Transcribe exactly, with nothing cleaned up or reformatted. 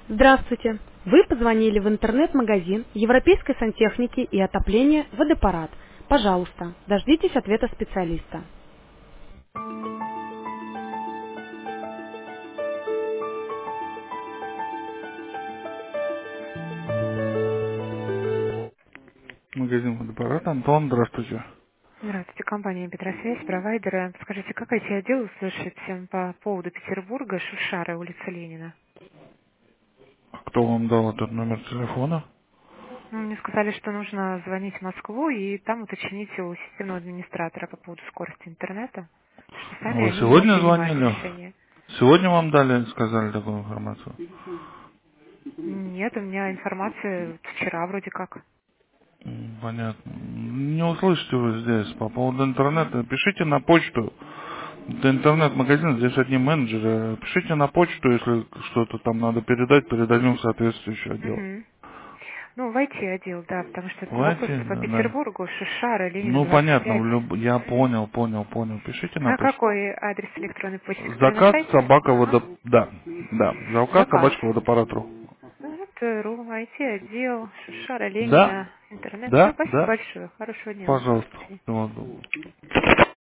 Здравствуйте! Вы позвонили в интернет-магазин Европейской сантехники и отопления «Водопарат». Пожалуйста, дождитесь ответа специалиста. Магазин «Водопарат». Антон, здравствуйте. Здравствуйте, компания Петросвязь, провайдеры. Скажите, как эти отделы услышать всем по поводу Петербурга, Шушара, улица Ленина? А кто вам дал этот номер телефона? Ну, мне сказали, что нужно звонить в Москву и там уточнить у системного администратора по поводу скорости интернета. Что сами Вы они не сегодня принимают звонили? решения. Сегодня вам дали, сказали такую информацию? Нет, у меня информация вчера вроде как. М, Понятно. Не услышите вы здесь. По поводу Мгм. интернета, пишите на почту. Это интернет-магазин, здесь одни менеджеры. Пишите на почту, если что-то там надо передать, передадим в соответствующий отдел. Мгм. Ну, в ай ти-отдел, да, потому что это вопрос Давайте, по да. Да. Петербургу, Шушара, Ленина, Ну, двадцать понятно, в пять. люб- я Мгм. понял, понял, понял. Пишите на А почту. какой адрес электронной почты, который на Заказ сайте? собака Ага. водо... Да, да. Заказ Заказ. собачка водопарат.ру. Это РУ, ай ти-отдел, Шушара, Да, Ленина, интернет. Все, да, спасибо да. большое. Хорошего дня вам. До Пожалуйста. свидания. Всего доброго.